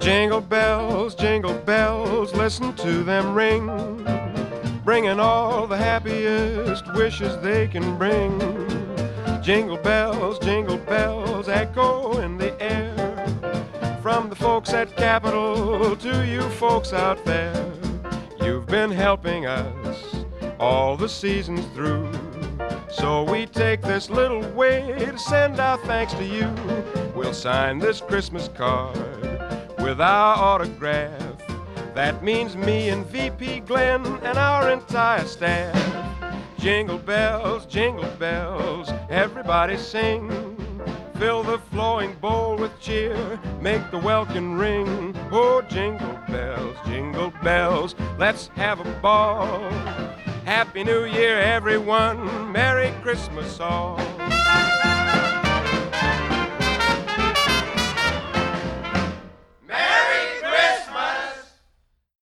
jingle bells, listen to them ring, bringing all the happiest wishes they can bring. Jingle bells, echo in the air, from the folks at Capitol to you folks out there. You've been helping us all the seasons through, so we take this little way to send our thanks to you. We'll sign this Christmas card with our autograph. That means me and VP Glenn and our entire staff. Jingle bells, everybody sing. Fill the flowing bowl with cheer, make the welkin ring. Oh, jingle bells, let's have a ball. Happy New Year, everyone, Merry Christmas all.